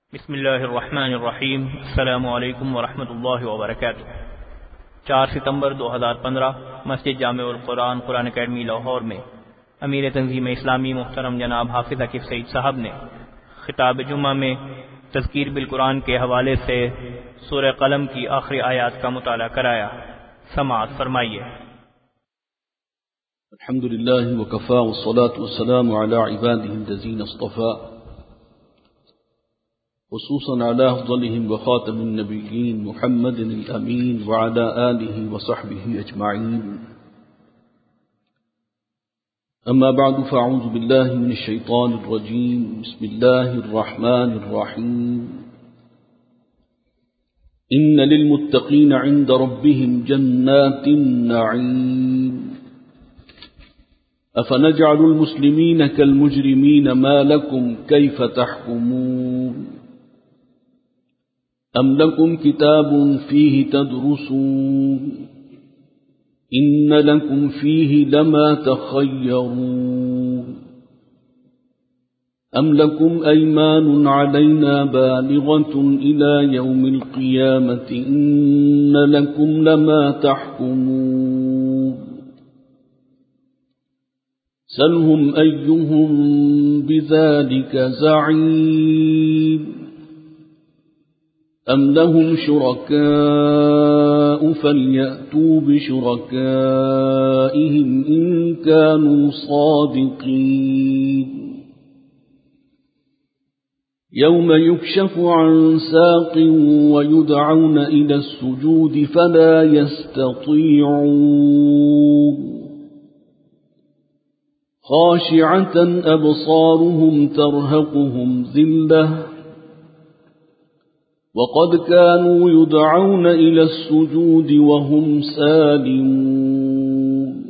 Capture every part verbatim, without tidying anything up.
بسم اللہ الرحمن الرحیم۔ السلام علیکم ورحمۃ اللہ وبرکاتہ۔ چار ستمبر دو ہزار پندرہ مسجد جامع القرآن قرآن اکیڈمی لاہور میں امیر تنظیم اسلامی محترم جناب حافظ عاکف سعید صاحب نے خطاب جمعہ میں تذکیر بالقرآن کے حوالے سے سورہ قلم کی آخری آیات کا مطالعہ کرایا۔ سماعت فرمائیے۔ الحمد للہ وکفى والصلاة والسلام على عباده الذین اصطفى، خصوصا على أفضلهم وخاتم النبيين محمد الأمين وعلى آله وصحبه أجمعين. أما بعد فأعوذ بالله من الشيطان الرجيم. بسم الله الرحمن الرحيم. إن للمتقين عند ربهم جنات النعيم. أفنجعل المسلمين كالمجرمين ما لكم كيف تحكمون. أم لكم كتاب فيه تدرسون. إن لكم فيه لما تخيرون. أم لكم أيمان علينا بالغة إلى يوم القيامة إن لكم لما تحكمون. سلهم أيهم بذلك زعيم. أم لهم شركاء فليأتوا بشركائهم إن كانوا صادقين. يوم يكشف عن ساق ويدعون إلى السجود فلا يستطيعون. خاشعة أبصارهم ترهقهم ذلة وقد كانوا يدعون إلى السجود وهم سالمون.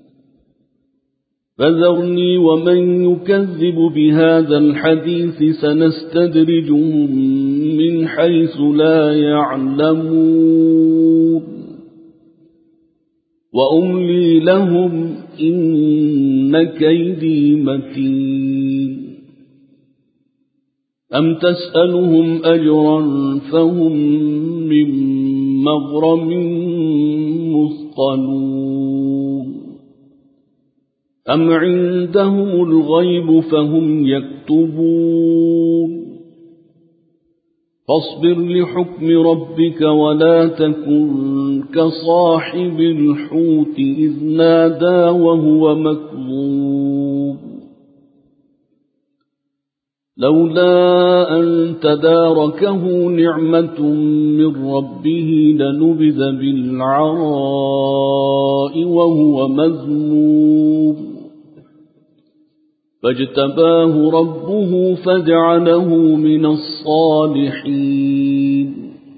فذرني ومن يكذب بهذا الحديث سنستدرجهم من حيث لا يعلمون وأملي لهم إن كيدي متين. أم تسألهم أجرا فهم من مغرم مثقلون. أم عندهم الغيب فهم يكتبون. فاصبر لحكم ربك ولا تكن كصاحب الحوت إذ نادى وهو مكظوم. لولا أن تداركه نعمة من ربه لنبذ بالعراء وهو مذموم. فاجتباه ربه فجعله من الصالحين.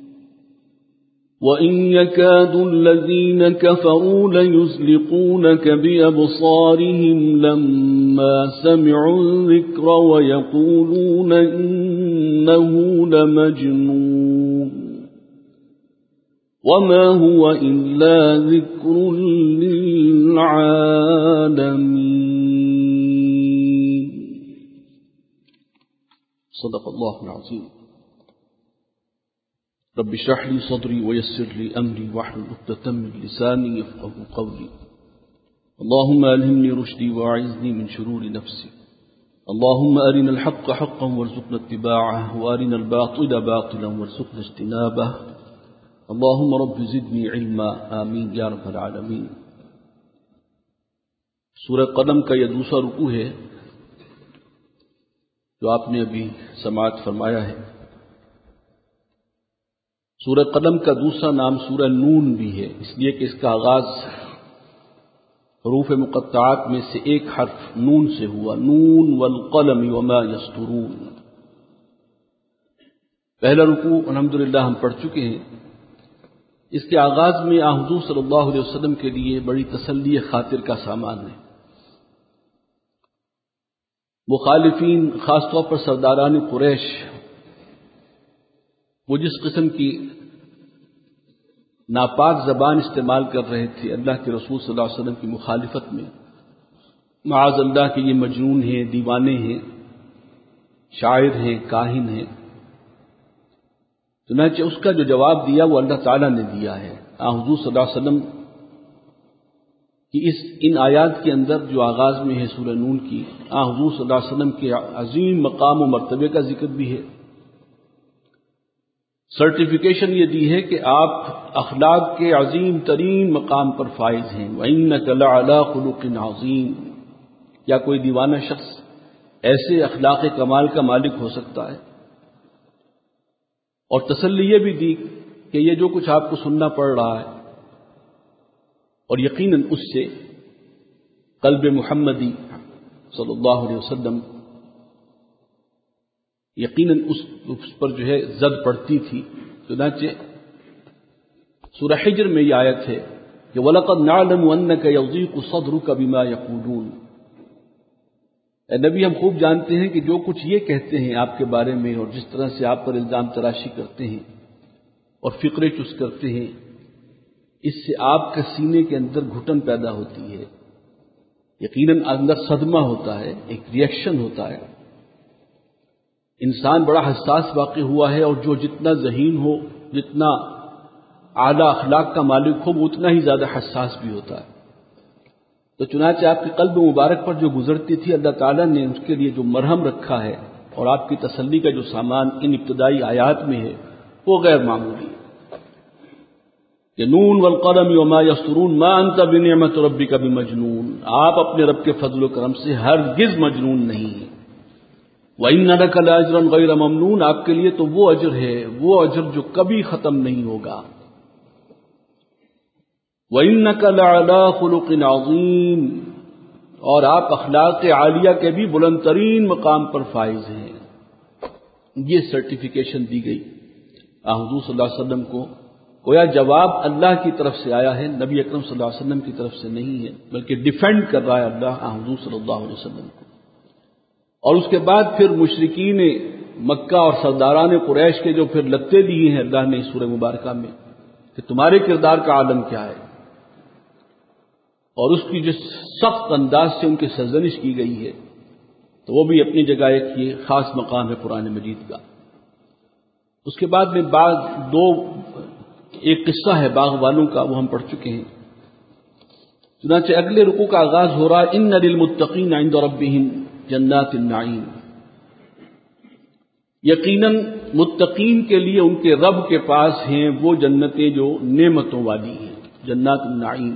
وإن يكاد الذين كفروا ليزلقونك بأبصارهم لما سمعوا الذكر ويقولون إنه لمجنون وما هو إلا ذكر للعالمين. صدق الله العظيم. رب اشرح لي صدري ويسر لي أمري واحلل عقدة من لساني يفقهوا قولي. اللهم ألهمني رشدي وأعذني من شرور نفسي. اللهم أرنا الحق حقا وارزقنا اتباعه وأرنا الباطل باطلا وارزقنا اجتنابه. اللهم رب زدني علما. آمين يا رب العالمين. سورہ قلم کا یہ دوسرا رکوع ہے جو آپ نے ابھی سماعت فرمایا ہے۔ سورہ قلم کا دوسرا نام سورہ نون بھی ہے، اس لیے کہ اس کا آغاز حروف مقطعات میں سے ایک حرف نون سے ہوا، نون والقلم وما یسطرون۔ پہلا رکوع الحمدللہ ہم پڑھ چکے ہیں۔ اس کے آغاز میں آن حضور صلی اللہ علیہ وسلم کے لیے بڑی تسلی خاطر کا سامان ہے۔ مخالفین، خاص طور پر سرداران قریش، وہ جس قسم کی ناپاک زبان استعمال کر رہے تھے اللہ کے رسول صلی اللہ علیہ وسلم کی مخالفت میں، معاذ اللہ کہ یہ مجنون ہیں، دیوانے ہیں، شاعر ہیں، کاہن ہیں، چنانچہ اس کا جو جواب دیا وہ اللہ تعالیٰ نے دیا ہے. آن حضور صلی اللہ علیہ وسلم کی اس ان آیات کے اندر جو آغاز میں ہے سورہ نون کی، آن حضور صلی اللہ علیہ وسلم کے عظیم مقام و مرتبے کا ذکر بھی ہے. سرٹیفیکیشن یہ دی ہے کہ آپ اخلاق کے عظیم ترین مقام پر فائز ہیں. وَإِنَّكَ لَعَلَىٰ خُلُقٍ عَظِيمٍ. کیا کوئی دیوانہ شخص ایسے اخلاق کمال کا مالک ہو سکتا ہے؟ اور تسلی یہ بھی دی کہ یہ جو کچھ آپ کو سننا پڑ رہا ہے اور یقیناً اس سے قلب محمدی صلی اللہ علیہ وسلم یقیناً اس اس پر جو ہے زد پڑتی تھی. چنانچہ سورہ حجر میں یہ آیت ہے کہ وَلَقَدْ نَعْلَمُ أَنَّكَ يَضِيقُ صَدْرُكَ بِمَا يَقُولُونَ. اے نبی ہم خوب جانتے ہیں کہ جو کچھ یہ کہتے ہیں آپ کے بارے میں اور جس طرح سے آپ پر الزام تراشی کرتے ہیں اور فقرے چس کرتے ہیں، اس سے آپ کے سینے کے اندر گھٹن پیدا ہوتی ہے. یقیناً اندر صدمہ ہوتا ہے، ایک ریئیکشن ہوتا ہے. انسان بڑا حساس واقع ہوا ہے اور جو جتنا ذہین ہو، جتنا اعلیٰ اخلاق کا مالک ہو، وہ اتنا ہی زیادہ حساس بھی ہوتا ہے. تو چنانچہ آپ کے قلب مبارک پر جو گزرتی تھی، اللہ تعالیٰ نے اس کے لیے جو مرہم رکھا ہے اور آپ کی تسلی کا جو سامان ان ابتدائی آیات میں ہے وہ غیر معمولی ہے. کہ نون والقلم وما یسطرون ما انت بنعمت ربک بمجنون. آپ اپنے رب کے فضل و کرم سے ہرگز مجنون نہیں ہیں. وَإِنَّ لَكَ لَأَجْرًا غَيْرَ مَمْنُونٍ. آپ کے لیے تو وہ اجر ہے، وہ اجر جو کبھی ختم نہیں ہوگا. وَإِنَّكَ لَعَلَىٰ خُلُقٍ عَظِيمٍ. اور آپ اخلاق عالیہ کے بھی بلند ترین مقام پر فائز ہیں. یہ سرٹیفیکیشن دی گئی حضور صلی اللہ علیہ وسلم کو. گویا جواب اللہ کی طرف سے آیا ہے، نبی اکرم صلی اللہ علیہ وسلم کی طرف سے نہیں ہے، بلکہ ڈیفینڈ کر رہا ہے اللہ حضور صلی اللہ علیہ وسلم کو. اور اس کے بعد پھر مشرکین مکہ اور سرداران قریش کے جو پھر لتے لیے ہیں اللہ نے سورہ مبارکہ میں کہ تمہارے کردار کا عالم کیا ہے، اور اس کی جس سخت انداز سے ان کی سرزنش کی گئی ہے، تو وہ بھی اپنی جگہ ایک یہ خاص مقام ہے قرآن مجید کا. اس کے بعد میں بعض دو ایک قصہ ہے باغ والوں کا، وہ ہم پڑھ چکے ہیں. چنانچہ اگلے رکوع کا آغاز ہو رہا ہے ان للمتقین عند ربهم جنات النعیم. یقیناً متقین کے لیے ان کے رب کے پاس ہیں وہ جنتیں جو نعمتوں والی ہیں، جنات النعیم.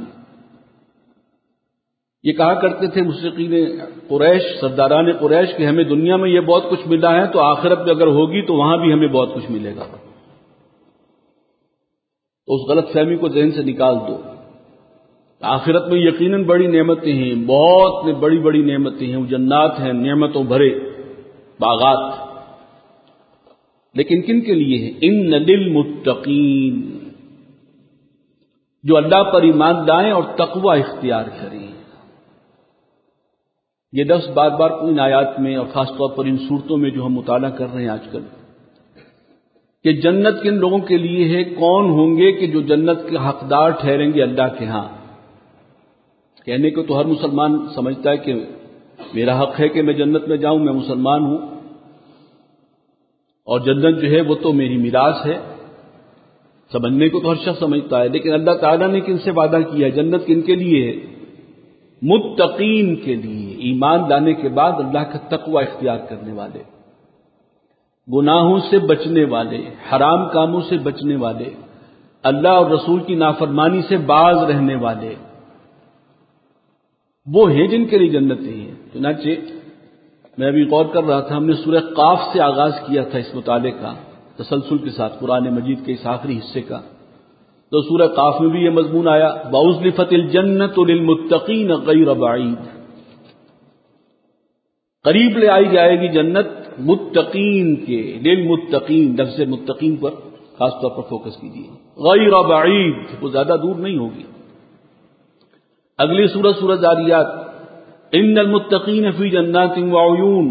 یہ کہا کرتے تھے مشرکین قریش، سرداران قریش، کہ ہمیں دنیا میں یہ بہت کچھ ملا ہے تو آخرت میں اگر ہوگی تو وہاں بھی ہمیں بہت کچھ ملے گا. تو اس غلط فہمی کو ذہن سے نکال دو. آخرت میں یقیناً بڑی نعمتیں ہیں، بہت بڑی بڑی نعمتیں ہیں، وہ جنات ہیں، نعمتوں بھرے باغات. لیکن کن کے لیے ہیں؟ ان للمتقین، جو اللہ پر ایمان لائیں اور تقوی اختیار کریں. یہ لفظ بار بار ان آیات میں اور خاص طور پر ان صورتوں میں جو ہم مطالعہ کر رہے ہیں آج کل، کہ جنت کن لوگوں کے لیے ہے، کون ہوں گے کہ جو جنت کے حقدار ٹھہریں گے اللہ کے ہاں. کہنے کو تو ہر مسلمان سمجھتا ہے کہ میرا حق ہے کہ میں جنت میں جاؤں، میں مسلمان ہوں اور جنت جو ہے وہ تو میری میراث ہے، سمجھنے کو تو ہر شخص سمجھتا ہے. لیکن اللہ تعالیٰ نے کن سے وعدہ کیا ہے؟ جنت کن کے لیے ہے؟ متقین کے لیے، ایمان لانے کے بعد اللہ کا تقوی اختیار کرنے والے، گناہوں سے بچنے والے، حرام کاموں سے بچنے والے، اللہ اور رسول کی نافرمانی سے باز رہنے والے، وہ ہیں جن کے لیے جنتیں ہیں. چنانچہ میں ابھی غور کر رہا تھا، ہم نے سورہ قاف سے آغاز کیا تھا اس مطالعے کا تسلسل کے ساتھ، قرآن مجید کے اس آخری حصے کا. تو سورہ قاف میں بھی یہ مضمون آیا وَأُزْلِفَتِ الْجَنَّةُ لِلْمُتَّقِينَ غَيْرَ بَعِيدٍ. قریب لے آئی جائے گی جنت متقین کے، للمتقین، لفظ متقین پر خاص طور پر فوکس کیجیے، غیر بعید، وہ زیادہ دور نہیں ہوگی. اگلی سورہ سورہ ذاریات ان المتقین فی جنات وعیون.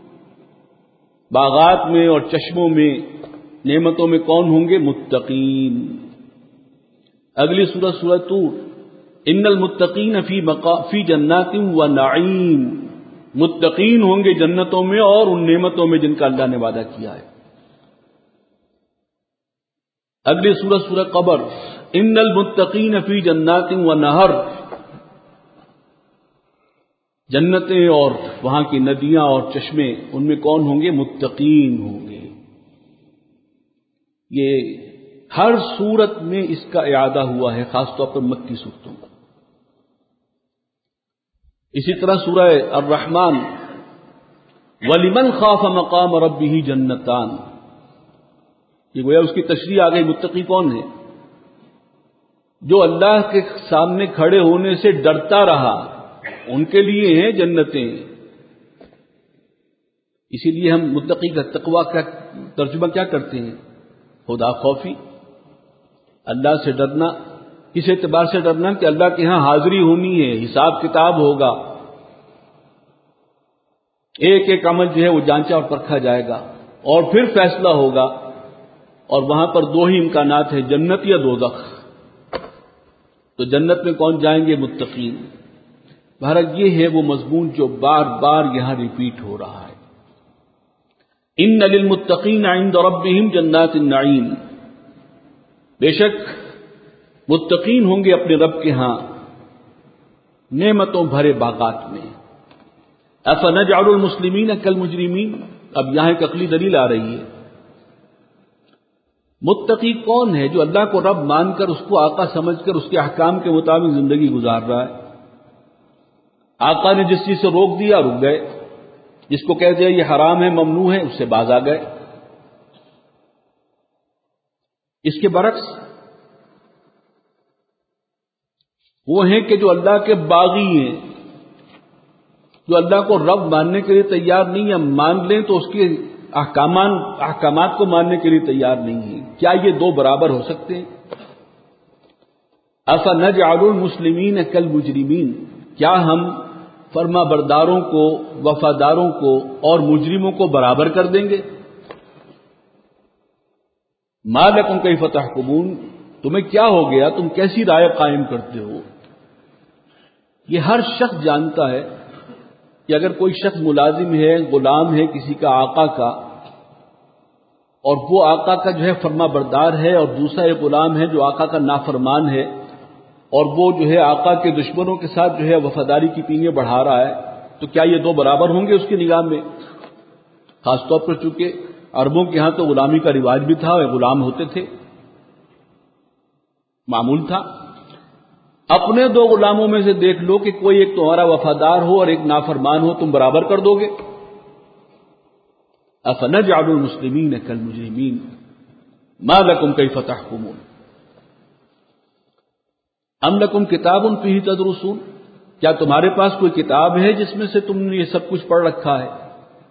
باغات میں اور چشموں میں، نعمتوں میں کون ہوں گے؟ متقین. اگلی سورہ سورہ طور ان المتقین فی مقا فی جنات ونعیم. متقین ہوں گے جنتوں میں اور ان نعمتوں میں جن کا اللہ نے وعدہ کیا ہے. اگلی سورۃ سورہ قمر، ان المتقین فی جنات و نہر، جنتیں اور وہاں کی ندیاں اور چشمے، ان میں کون ہوں گے؟ متقین ہوں گے۔ یہ ہر سورت میں اس کا اعادہ ہوا ہے، خاص طور پر مکی سورتوں کا۔ اسی طرح سورہ الرحمن، وَلِمَنْ خَافَ مَقَامَ رَبِّهِ جَنَّتَانِ، یہ گویا اس کی تشریح آ گئی۔ متقی کون ہے؟ جو اللہ کے سامنے کھڑے ہونے سے ڈرتا رہا، ان کے لیے ہیں جنتیں۔ اسی لیے ہم متقی کا تقویٰ کا ترجمہ کیا کرتے ہیں؟ خدا خوفی، اللہ سے ڈرنا۔ کس اعتبار سے ڈرنا؟ کہ اللہ کے ہاں حاضری ہونی ہے، حساب کتاب ہوگا، ایک ایک عمل جو ہے وہ جانچا اور پرکھا جائے گا، اور پھر فیصلہ ہوگا۔ اور وہاں پر دو ہی امکانات ہیں، جنت یا دوزخ۔ تو جنت میں کون جائیں گے؟ متقین۔ بہرحال یہ ہے وہ مضمون جو بار بار یہاں ریپیٹ ہو رہا ہے۔ ان للمتقین عند ربهم جنات النعیم، بے شک متقین ہوں گے اپنے رب کے ہاں نعمتوں بھرے باغات میں۔ افنجعل المسلمین کالمجرمین، اب یہاں ایک عقلی دلیل آ رہی ہے۔ متقی کون ہے؟ جو اللہ کو رب مان کر، اس کو آقا سمجھ کر، اس کے احکام کے مطابق زندگی گزار رہا ہے۔ آقا نے جس چیز سے روک دیا رک گئے، جس کو کہہ دیا یہ حرام ہے، ممنوع ہے، اس سے باز آ گئے۔ اس کے برعکس وہ ہیں کہ جو اللہ کے باغی ہیں، جو اللہ کو رب ماننے کے لیے تیار نہیں ہیں، مان لیں تو اس کے احکامات احکامات کو ماننے کے لیے تیار نہیں ہیں۔ کیا یہ دو برابر ہو سکتے ہیں؟ افنجعل المسلمین کالمجرمین، کیا ہم فرما برداروں کو، وفاداروں کو اور مجرموں کو برابر کر دیں گے؟ ما لکم کیف تحکمون، تمہیں کیا ہو گیا، تم کیسی رائے قائم کرتے ہو؟ یہ ہر شخص جانتا ہے کہ اگر کوئی شخص ملازم ہے، غلام ہے کسی کا، آقا کا، اور وہ آقا کا جو ہے فرما بردار ہے، اور دوسرا ایک غلام ہے جو آقا کا نافرمان ہے، اور وہ جو ہے آقا کے دشمنوں کے ساتھ جو ہے وفاداری کی پینیاں بڑھا رہا ہے، تو کیا یہ دو برابر ہوں گے اس کی نگاہ میں؟ خاص طور پر چونکہ عربوں کے ہاں تو غلامی کا رواج بھی تھا، وہ غلام ہوتے تھے، معمول تھا۔ اپنے دو غلاموں میں سے دیکھ لو کہ کوئی ایک تمہارا وفادار ہو اور ایک نافرمان ہو، تم برابر کر دو گے؟ افنجعل المسلمین کالمجرمین ما لکم کیف تحکمون ام لکم کتاب فیہ تدرسون، کیا تمہارے پاس کوئی کتاب ہے جس میں سے تم نے یہ سب کچھ پڑھ رکھا ہے؟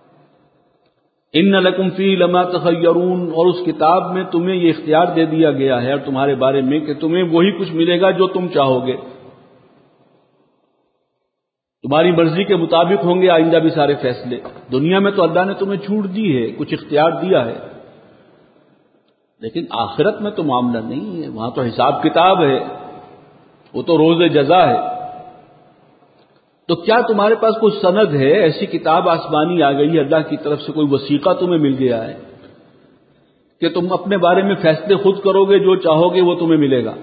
ان لکم فیہ لما تخیرون، اور اس کتاب میں تمہیں یہ اختیار دے دیا گیا ہے اور تمہارے بارے میں کہ تمہیں وہی کچھ ملے گا جو تم چاہو گے، تمہاری مرضی کے مطابق ہوں گے آئندہ بھی سارے فیصلے۔ دنیا میں تو اللہ نے تمہیں چھوٹ دی ہے، کچھ اختیار دیا ہے، لیکن آخرت میں تو معاملہ نہیں ہے، وہاں تو حساب کتاب ہے، وہ تو روز جزا ہے۔ تو کیا تمہارے پاس کوئی سند ہے، ایسی کتاب آسمانی آ گئی ہے اللہ کی طرف سے، کوئی وثیقہ تمہیں مل گیا ہے کہ تم اپنے بارے میں فیصلے خود کرو گے، جو چاہو گے وہ تمہیں ملے گا؟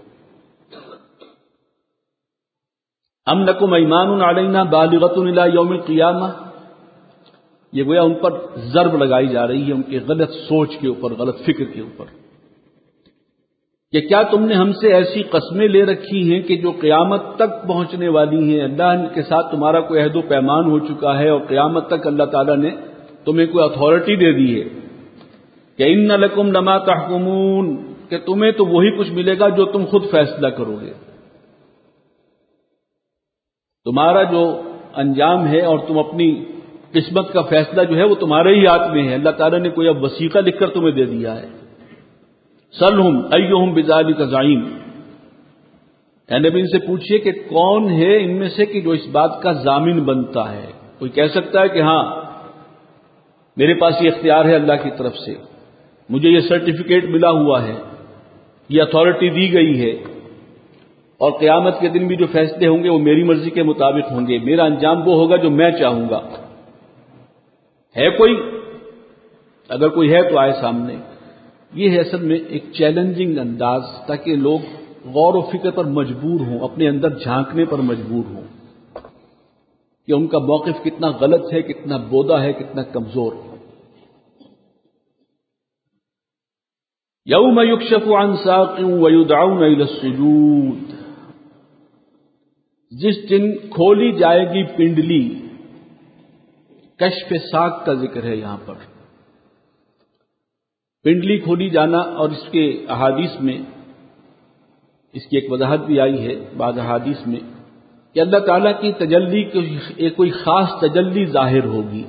ام لکم ایمان علینا بالغۃ الی یوم القیامہ، یہ گویا ان پر ضرب لگائی جا رہی ہے ان کے غلط سوچ کے اوپر، غلط فکر کے اوپر، کہ کیا تم نے ہم سے ایسی قسمیں لے رکھی ہیں کہ جو قیامت تک پہنچنے والی ہیں؟ اللہ کے ساتھ تمہارا کوئی عہد و پیمان ہو چکا ہے اور قیامت تک اللہ تعالیٰ نے تمہیں کوئی اتھارٹی دے دی ہے کہ ان لکم لما تحکمون، کہ تمہیں تو وہی کچھ ملے گا جو تم خود فیصلہ کرو گے، تمہارا جو انجام ہے اور تم اپنی قسمت کا فیصلہ جو ہے وہ تمہارے ہی ہاتھ میں ہے۔ اللہ تعالیٰ نے کوئی اب وثیقہ لکھ کر تمہیں دے دیا ہے۔ سلہم ایہم بذالک زعیم، اے نبی ان سے پوچھئے کہ کون ہے ان میں سے کہ جو اس بات کا ضامن بنتا ہے؟ کوئی کہہ سکتا ہے کہ ہاں میرے پاس یہ اختیار ہے اللہ کی طرف سے، مجھے یہ سرٹیفکیٹ ملا ہوا ہے، یہ اتھارٹی دی گئی ہے، اور قیامت کے دن بھی جو فیصلے ہوں گے وہ میری مرضی کے مطابق ہوں گے، میرا انجام وہ ہوگا جو میں چاہوں گا؟ ہے کوئی؟ اگر کوئی ہے تو آئے سامنے۔ یہ ہے اصل میں ایک چیلنجنگ انداز، تاکہ لوگ غور و فکر پر مجبور ہوں، اپنے اندر جھانکنے پر مجبور ہوں کہ ان کا موقف کتنا غلط ہے، کتنا بودا ہے، کتنا کمزور ہے۔ یوم یکشف عن ساق ویدعون الی السجود، جس دن کھولی جائے گی پنڈلی، کشف ساق کا ذکر ہے یہاں پر۔ پنڈلی کھولی جانا، اور اس کے احادیث میں اس کی ایک وضاحت بھی آئی ہے بعض احادیث میں کہ اللہ تعالیٰ کی تجلی کی کوئی خاص تجلی ظاہر ہوگی،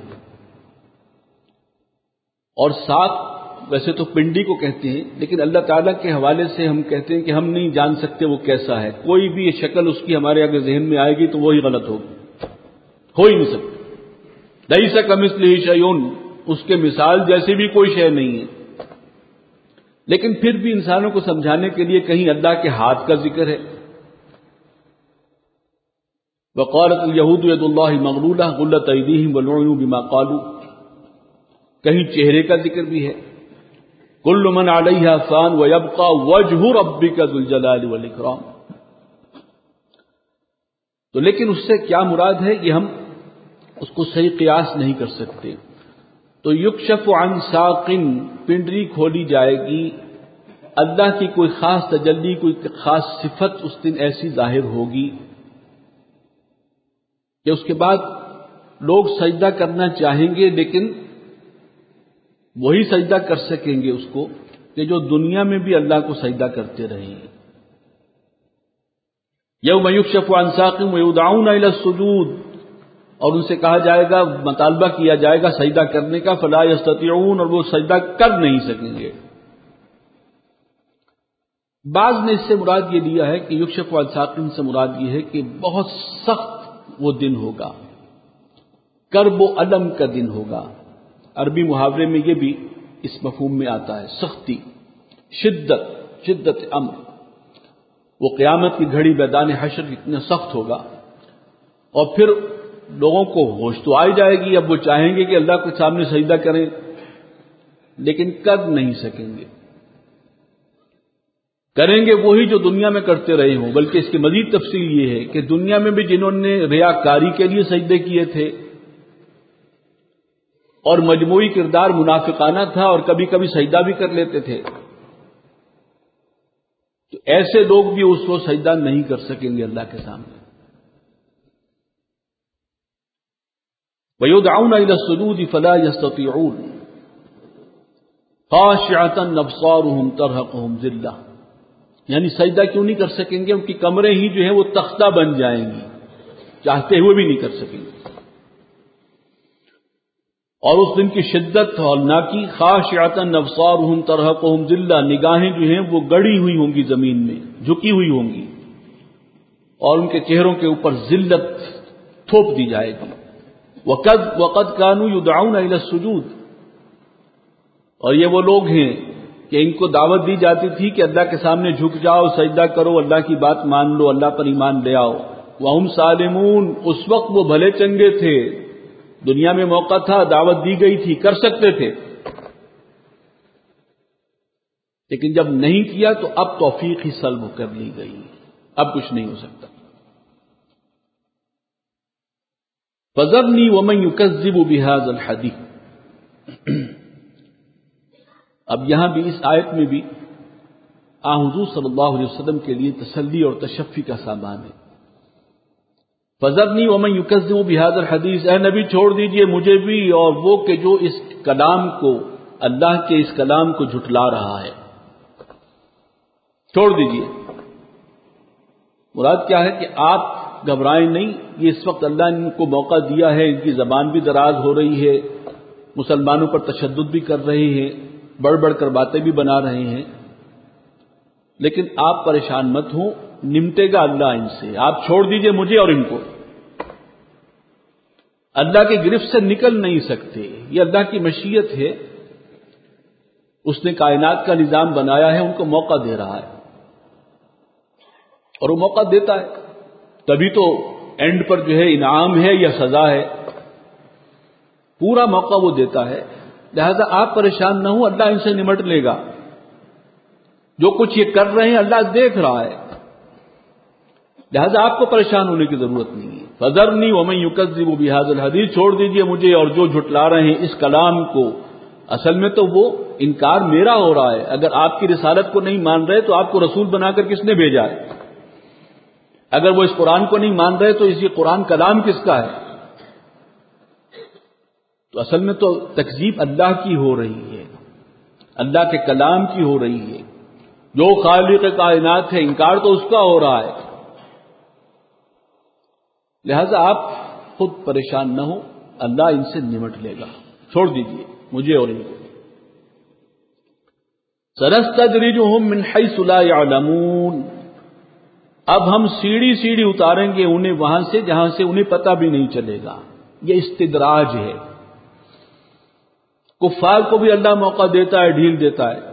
اور ساق ویسے تو پنڈی کو کہتے ہیں، لیکن اللہ تعالیٰ کے حوالے سے ہم کہتے ہیں کہ ہم نہیں جان سکتے وہ کیسا ہے۔ کوئی بھی یہ شکل اس کی ہمارے اگر ذہن میں آئے گی تو وہی غلط ہوگی، ہو ہی نہیں سکتی۔ لیس کمثلہ شیء، اس کے مثال جیسی بھی کوئی شے نہیں ہے۔ لیکن پھر بھی انسانوں کو سمجھانے کے لیے کہیں اللہ کے ہاتھ کا ذکر ہے، وقالت اليہود ید اللہ مغلولہ غلت ایدیہم ولعنوا بما قالوا، کہیں چہرے کا ذکر بھی ہے، کل من علیہا فان ویبقى وجہ ربک ذو الجلال والاکرام۔ تو لیکن اس سے کیا مراد ہے یہ ہم اس کو صحیح قیاس نہیں کر سکتے۔ تو یکشف عن ساق، پنڈری کھولی جائے گی، اللہ کی کوئی خاص تجلی، کوئی خاص صفت اس دن ایسی ظاہر ہوگی کہ اس کے بعد لوگ سجدہ کرنا چاہیں گے، لیکن وہی سجدہ کر سکیں گے اس کو کہ جو دنیا میں بھی اللہ کو سجدہ کرتے رہے ہیں۔ یوم یکشف عن ساق ویدعون الی السجود، اور ان سے کہا جائے گا، مطالبہ کیا جائے گا سجدہ کرنے کا، فلا یستطیعون، اور وہ سجدہ کر نہیں سکیں گے۔ بعض نے اس سے مراد یہ لیا ہے کہ یکشف عن ساق سے مراد یہ ہے کہ بہت سخت وہ دن ہوگا، کرب و الم کا دن ہوگا۔ عربی محاورے میں یہ بھی اس مفہوم میں آتا ہے، سختی، شدت، شدت امر۔ وہ قیامت کی گھڑی میدان حشر اتنا سخت ہوگا، اور پھر لوگوں کو ہوش تو آ جائے گی، اب وہ چاہیں گے کہ اللہ کے سامنے سجدہ کریں، لیکن کر نہیں سکیں گے۔ کریں گے وہی جو دنیا میں کرتے رہے ہوں، بلکہ اس کی مزید تفصیل یہ ہے کہ دنیا میں بھی جنہوں نے ریاکاری کے لیے سجدے کیے تھے اور مجموعی کردار منافقانہ تھا اور کبھی کبھی سجدہ بھی کر لیتے تھے، تو ایسے لوگ بھی اس کو سجدہ نہیں کر سکیں گے اللہ کے سامنے۔ وَيُدْعَوْنَ إِلَى السُّجُودِ فَلَا يَسْتَطِيعُونَ خَاشِعَةً أَبْصَارُهُمْ تَرْهَقُهُمْ ذِلَّةٌ، یعنی سجدہ کیوں نہیں کر سکیں گے؟ ان کی کمریں ہی جو ہیں وہ تختہ بن جائیں گی، چاہتے ہوئے بھی نہیں کر سکیں گے۔ اور اس دن کی شدت ہولناکی، خاشعۃ ابصارہم ترہقہم ذلہ، نگاہیں جو ہیں وہ گڑی ہوئی ہوں گی، زمین میں جھکی ہوئی ہوں گی، اور ان کے چہروں کے اوپر ذلت تھوپ دی جائے گی۔ وقد وقد كانوا يدعون الى السجود، اور یہ وہ لوگ ہیں کہ ان کو دعوت دی جاتی تھی کہ اللہ کے سامنے جھک جاؤ، سجدہ کرو، اللہ کی بات مان لو، اللہ پر ایمان لے آؤ۔ وہم سالمون، اس وقت وہ بھلے چنگے تھے، دنیا میں موقع تھا، دعوت دی گئی تھی، کر سکتے تھے، لیکن جب نہیں کیا تو اب توفیق ہی سلب کر لی گئی، اب کچھ نہیں ہو سکتا۔ فذرنی ومن یکذب بہذا الحدیث، اب یہاں بھی اس آیت میں بھی آن حضور صلی اللہ علیہ وسلم کے لیے تسلی اور تشفی کا سامان ہے۔ فذرنی ومن یکذب بہذا الحدیث، اے نبی چھوڑ دیجئے مجھے بھی اور وہ کہ جو اس کلام کو، اللہ کے اس کلام کو جھٹلا رہا ہے، چھوڑ دیجئے۔ مراد کیا ہے کہ آپ گھبرائیں نہیں، یہ اس وقت اللہ نے ان کو موقع دیا ہے، ان کی زبان بھی دراز ہو رہی ہے، مسلمانوں پر تشدد بھی کر رہے ہیں، بڑھ بڑھ کر باتیں بھی بنا رہے ہیں، لیکن آپ پریشان مت ہوں، نمٹے گا اللہ ان سے، آپ چھوڑ دیجئے مجھے اور ان کو۔ اللہ کی گرفت سے نکل نہیں سکتے، یہ اللہ کی مشیت ہے، اس نے کائنات کا نظام بنایا ہے، ان کو موقع دے رہا ہے، اور وہ موقع دیتا ہے، تبھی تو اینڈ پر جو ہے انعام ہے یا سزا ہے، پورا موقع وہ دیتا ہے۔ لہذا آپ پریشان نہ ہوں، اللہ ان سے نمٹ لے گا، جو کچھ یہ کر رہے ہیں اللہ دیکھ رہا ہے، لہذا آپ کو پریشان ہونے کی ضرورت نہیں ہے۔ فذرنی ومن یکذب بہذا الحدیث، چھوڑ دیجئے مجھے اور جو جھٹلا رہے ہیں اس کلام کو۔ اصل میں تو وہ انکار میرا ہو رہا ہے، اگر آپ کی رسالت کو نہیں مان رہے تو آپ کو رسول بنا کر کس نے بھیجا ہے؟ اگر وہ اس قرآن کو نہیں مان رہے تو اسی قرآن کلام کس کا ہے؟ تو اصل میں تو تکذیب اللہ کی ہو رہی ہے، اللہ کے کلام کی ہو رہی ہے۔ جو خالق کائنات ہے انکار تو اس کا ہو رہا ہے، لہذا آپ خود پریشان نہ ہو، اللہ ان سے نمٹ لے گا، چھوڑ دیجئے مجھے اور ان کو۔ سنستدرجهم من حيث لا يعلمون، اب ہم سیڑھی سیڑھی اتاریں گے انہیں وہاں سے جہاں سے انہیں پتہ بھی نہیں چلے گا۔ یہ استدراج ہے، کفار کو بھی اللہ موقع دیتا ہے، ڈھیل دیتا ہے،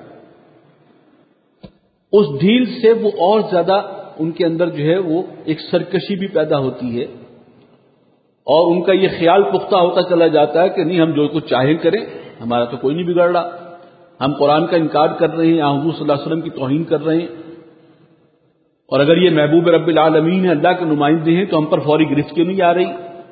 اس ڈھیل سے وہ اور زیادہ ان کے اندر جو ہے وہ ایک سرکشی بھی پیدا ہوتی ہے، اور ان کا یہ خیال پختہ ہوتا چلا جاتا ہے کہ نہیں ہم جو کچھ چاہیں کریں، ہمارا تو کوئی نہیں بگڑ رہا، ہم قرآن کا انکار کر رہے ہیں، حضور صلی اللہ علیہ وسلم کی توہین کر رہے ہیں، اور اگر یہ محبوب رب العالمین ہیں، اللہ کے نمائندے ہیں، تو ہم پر فوری گرفت کیوں نہیں آ رہی؟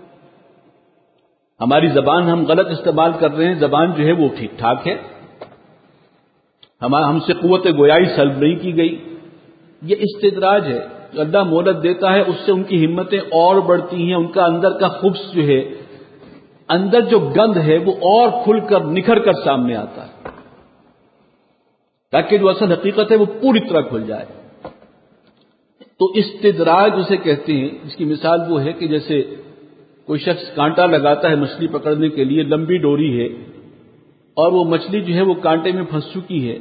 ہماری زبان ہم غلط استعمال کر رہے ہیں، زبان جو ہے وہ ٹھیک ٹھاک ہے، ہم سے قوت گویائی سلب نہیں کی گئی۔ یہ استدراج ہے، جو اللہ مہلت دیتا ہے اس سے ان کی ہمتیں اور بڑھتی ہیں، ان کا اندر کا خبث جو ہے، اندر جو گند ہے وہ اور کھل کر نکھر کر سامنے آتا ہے، تاکہ جو اصل حقیقت ہے وہ پوری طرح کھل جائے۔ تو استدراج اسے کہتے ہیں، اس کی مثال وہ ہے کہ جیسے کوئی شخص کانٹا لگاتا ہے مچھلی پکڑنے کے لیے، لمبی ڈوری ہے اور وہ مچھلی جو ہے وہ کانٹے میں پھنس چکی ہے،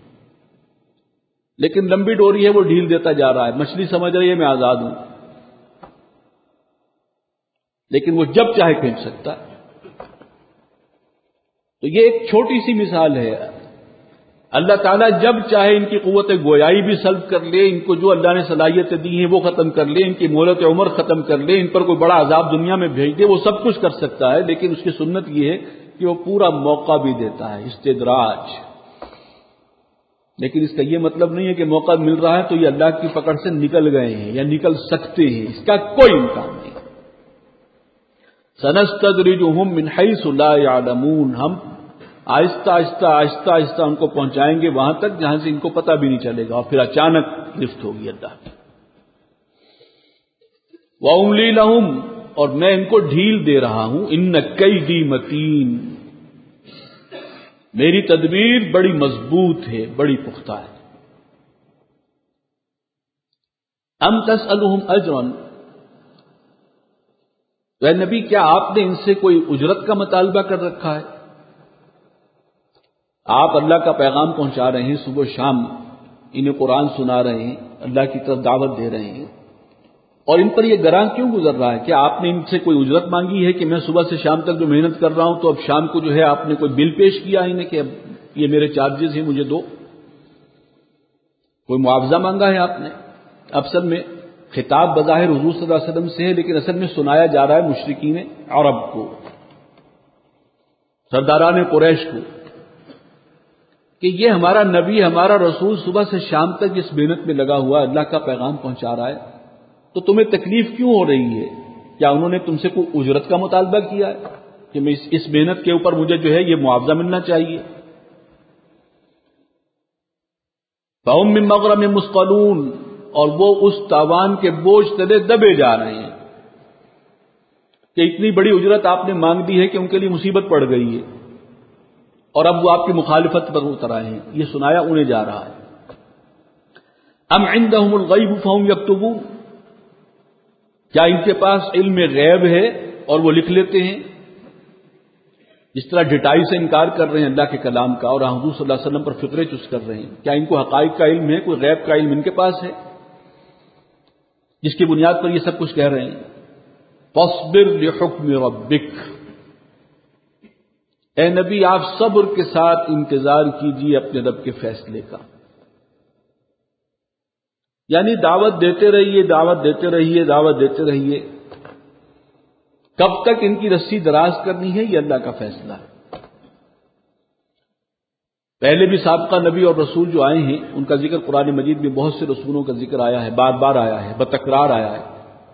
لیکن لمبی ڈوری ہے وہ ڈھیل دیتا جا رہا ہے، مچھلی سمجھ رہی ہے میں آزاد ہوں، لیکن وہ جب چاہے کھینچ سکتا ہے۔ تو یہ ایک چھوٹی سی مثال ہے، اللہ تعالیٰ جب چاہے ان کی قوت گویائی بھی سلب کر لے، ان کو جو اللہ نے صلاحیتیں دی ہیں وہ ختم کر لے، ان کی مہلت عمر ختم کر لے، ان پر کوئی بڑا عذاب دنیا میں بھیج دے، وہ سب کچھ کر سکتا ہے، لیکن اس کی سنت یہ ہے کہ وہ پورا موقع بھی دیتا ہے، استدراج۔ لیکن اس کا یہ مطلب نہیں ہے کہ موقع مل رہا ہے تو یہ اللہ کی پکڑ سے نکل گئے ہیں یا نکل سکتے ہیں، اس کا کوئی امکان نہیں۔ سنستدرجهم من حيث لا يعلمون، ہم آہستہ آہستہ آہستہ آہستہ ان کو پہنچائیں گے وہاں تک جہاں سے ان کو پتہ بھی نہیں چلے گا، اور پھر اچانک گرفت ہوگی اللہ کی۔ وَأُمْلِي لَهُمْ، اور میں ان کو ڈھیل دے رہا ہوں، إِنَّ كَيْدِي مَتِينٌ، میری تدبیر بڑی مضبوط ہے، بڑی پختہ ہے۔ أَمْ تَسْأَلُهُمْ أَجْرًا، اے نبی کیا آپ نے ان سے کوئی اجرت کا مطالبہ کر رکھا ہے؟ آپ اللہ کا پیغام پہنچا رہے ہیں، صبح شام انہیں قرآن سنا رہے ہیں، اللہ کی طرف دعوت دے رہے ہیں، اور ان پر یہ گراں کیوں گزر رہا ہے؟ کیا آپ نے ان سے کوئی اجرت مانگی ہے کہ میں صبح سے شام تک جو محنت کر رہا ہوں تو اب شام کو جو ہے آپ نے کوئی بل پیش کیا انہیں کہ اب یہ میرے چارجز ہیں مجھے دو؟ کوئی معاوضہ مانگا ہے آپ نے؟ اصل میں خطاب بظاہر حضور صلی اللہ علیہ وسلم سے ہے، لیکن اصل میں سنایا جا رہا ہے مشرکین عرب کو، سرداران قریش کو، کہ یہ ہمارا نبی، ہمارا رسول صبح سے شام تک جس محنت میں لگا ہوا اللہ کا پیغام پہنچا رہا ہے، تو تمہیں تکلیف کیوں ہو رہی ہے؟ کیا انہوں نے تم سے کوئی اجرت کا مطالبہ کیا ہے کہ میں اس محنت کے اوپر مجھے جو ہے یہ معاوضہ ملنا چاہیے؟ فَهُم مِّن مَّغْرَمٍ مُّثْقَلُونَ، اور وہ اس تاوان کے بوجھ تلے دبے جا رہے ہیں کہ اتنی بڑی اجرت آپ نے مانگ دی ہے کہ ان کے لیے مصیبت پڑ گئی ہے، اور اب وہ آپ کی مخالفت پر اتر آئے ہیں۔ یہ سنایا انہیں جا رہا ہے۔ ام عندهم الغیب فهم یکتبون، کیا ان کے پاس علم غیب ہے اور وہ لکھ لیتے ہیں؟ جس طرح ڈٹائی سے انکار کر رہے ہیں اللہ کے کلام کا، اور حضور صلی اللہ علیہ وسلم پر فقرے چس کر رہے ہیں، کیا ان کو حقائق کا علم ہے؟ کوئی غیب کا علم ان کے پاس ہے جس کی بنیاد پر یہ سب کچھ کہہ رہے ہیں؟ فاصبر لحکم ربک، اے نبی آپ صبر کے ساتھ انتظار کیجیے اپنے رب کے فیصلے کا، یعنی دعوت دیتے رہیے، دعوت دیتے رہیے، دعوت دیتے رہیے، کب تک ان کی رسی دراز کرنی ہے یہ اللہ کا فیصلہ ہے۔ پہلے بھی سابقہ نبی اور رسول جو آئے ہیں ان کا ذکر قرآن مجید میں بہت سے رسولوں کا ذکر آیا ہے، بار بار آیا ہے، بتکرار آیا ہے۔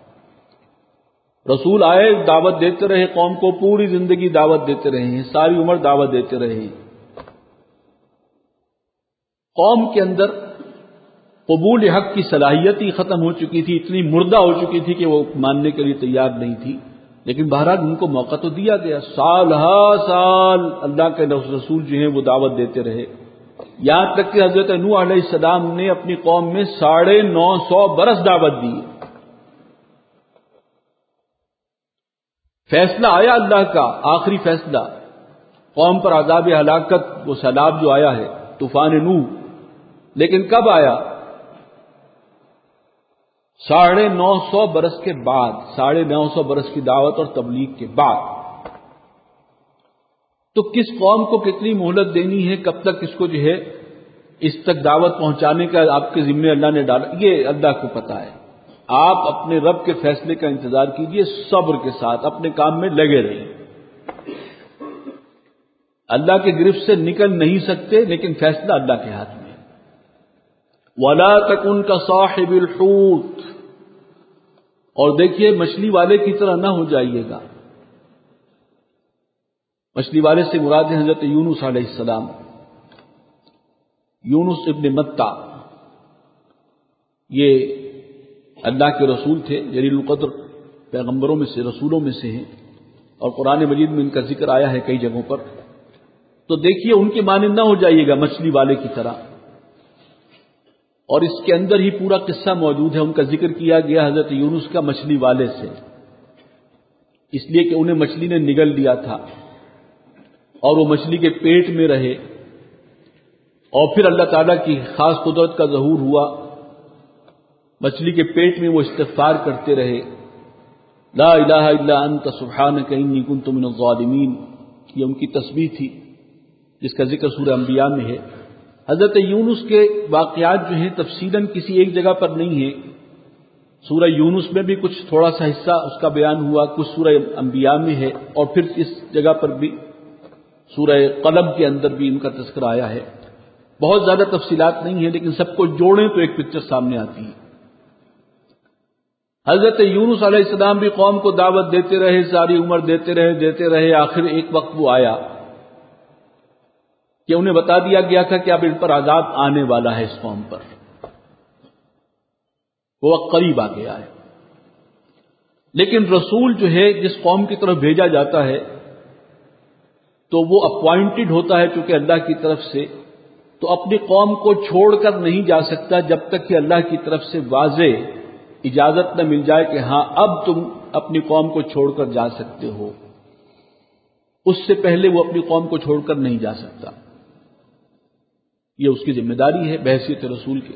رسول آئے، دعوت دیتے رہے، قوم کو پوری زندگی دعوت دیتے رہے ہیں، ساری عمر دعوت دیتے رہے ہیں۔ قوم کے اندر قبول حق کی صلاحیت ہی ختم ہو چکی تھی، اتنی مردہ ہو چکی تھی کہ وہ ماننے کے لیے تیار نہیں تھی، لیکن بہرحال ان کو موقع تو دیا گیا۔ سال ہا سال اللہ کے رسول جو ہیں وہ دعوت دیتے رہے، یہاں تک کہ حضرت نوح علیہ السلام نے اپنی قوم میں ساڑھے نو سو برس دعوت دی۔ فیصلہ آیا اللہ کا، آخری فیصلہ، قوم پر عذاب ہلاکت، وہ سیلاب جو آیا ہے، طوفان نوح، لیکن کب آیا؟ ساڑھے نو سو برس کے بعد، ساڑھے نو سو برس کی دعوت اور تبلیغ کے بعد۔ تو کس قوم کو کتنی مہلت دینی ہے، کب تک اس کو جو ہے اس تک دعوت پہنچانے کا آپ کے ذمے اللہ نے ڈالا، یہ اللہ کو پتا ہے۔ آپ اپنے رب کے فیصلے کا انتظار کیجئے، صبر کے ساتھ اپنے کام میں لگے رہیے۔ اللہ کے گرفت سے نکل نہیں سکتے، لیکن فیصلہ اللہ کے ہاتھ میں۔ وَلَا تَكُنْ كَصَاحِبِ الْحُوتِ، اور دیکھیے مچھلی والے کی طرح نہ ہو جائیے گا۔ مچھلی والے سے مراد ہے حضرت یونس علیہ السلام، یونس ابن متہ، یہ اللہ کے رسول تھے، جلیل القدر پیغمبروں میں سے، رسولوں میں سے ہیں، اور قرآن مجید میں ان کا ذکر آیا ہے کئی جگہوں پر۔ تو دیکھیے ان کے مانند نہ ہو جائیے گا مچھلی والے کی طرح۔ اور اس کے اندر ہی پورا قصہ موجود ہے، ان کا ذکر کیا گیا حضرت یونس کا مچھلی والے سے، اس لیے کہ انہیں مچھلی نے نگل لیا تھا اور وہ مچھلی کے پیٹ میں رہے، اور پھر اللہ تعالیٰ کی خاص قدرت کا ظہور ہوا، مچھلی کے پیٹ میں وہ استغفار کرتے رہے، لا الہ الا انت سبحانک انی کنت من الظالمین، یہ ان کی تسبیح تھی جس کا ذکر سورہ انبیاء میں ہے۔ حضرت یونس کے واقعات جو ہیں تفصیلاً کسی ایک جگہ پر نہیں ہیں، سورہ یونس میں بھی کچھ تھوڑا سا حصہ اس کا بیان ہوا، کچھ سورہ انبیاء میں ہے، اور پھر اس جگہ پر بھی سورہ قلم کے اندر بھی ان کا تذکرہ آیا ہے۔ بہت زیادہ تفصیلات نہیں ہیں، لیکن سب کو جوڑیں تو ایک پکچر سامنے آتی ہے۔ حضرت یونس علیہ السلام بھی قوم کو دعوت دیتے رہے، ساری عمر دیتے رہے دیتے رہے آخر ایک وقت وہ آیا کہ انہیں بتا دیا گیا تھا کہ اب ان پر عذاب آنے والا ہے، اس قوم پر وہ وقت قریب آ گیا ہے۔ لیکن رسول جو ہے جس قوم کی طرف بھیجا جاتا ہے تو وہ اپوائنٹڈ ہوتا ہے چونکہ اللہ کی طرف سے، تو اپنی قوم کو چھوڑ کر نہیں جا سکتا جب تک کہ اللہ کی طرف سے واضح اجازت نہ مل جائے کہ ہاں اب تم اپنی قوم کو چھوڑ کر جا سکتے ہو۔ اس سے پہلے وہ اپنی قوم کو چھوڑ کر نہیں جا سکتا، یہ اس کی ذمہ داری ہے بحیثیت رسول کے۔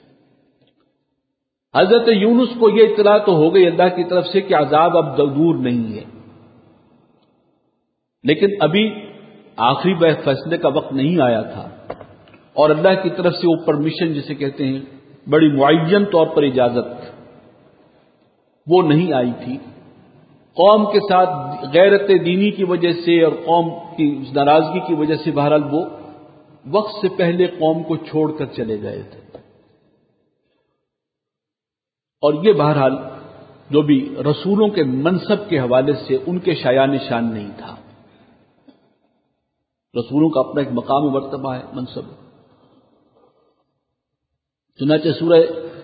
حضرت یونس کو یہ اطلاع تو ہو گئی اللہ کی طرف سے کہ عذاب اب دور نہیں ہے، لیکن ابھی آخری فیصلے کا وقت نہیں آیا تھا، اور اللہ کی طرف سے وہ پرمیشن جسے کہتے ہیں بڑی معین طور پر اجازت وہ نہیں آئی تھی۔ قوم کے ساتھ غیرت دینی کی وجہ سے اور قوم کی ناراضگی کی وجہ سے بہرحال وہ وقت سے پہلے قوم کو چھوڑ کر چلے گئے تھے، اور یہ بہرحال جو بھی رسولوں کے منصب کے حوالے سے ان کے شایان شان نہیں تھا۔ رسولوں کا اپنا ایک مقام و مرتبہ ہے، منصب۔ چنانچہ سورہ